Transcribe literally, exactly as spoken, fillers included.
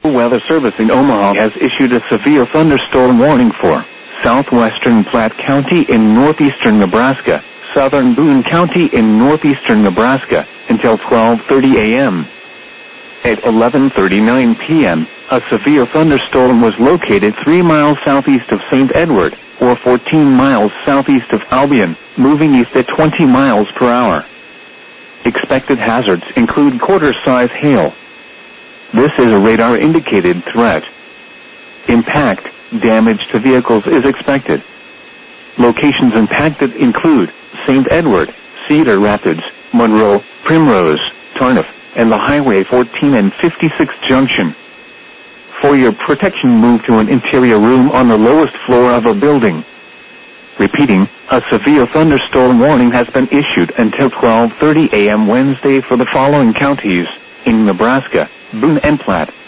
Weather Service in Omaha has issued a severe thunderstorm warning for southwestern Platte County in northeastern Nebraska, southern Boone County in northeastern Nebraska, until twelve thirty a.m. At eleven thirty-nine p.m., a severe thunderstorm was located three miles southeast of Saint Edward, or fourteen miles southeast of Albion, moving east at twenty miles per hour. Expected hazards include quarter-size hail. This is a radar-indicated threat. Impact, damage to vehicles is expected. Locations impacted include Saint Edward, Cedar Rapids, Monroe, Primrose, Tarnuf, and the Highway fourteen and fifty-six junction. For your protection, move to an interior room on the lowest floor of a building. Repeating, a severe thunderstorm warning has been issued until twelve thirty a.m. Wednesday for the following counties in Nebraska: Boone and Platte,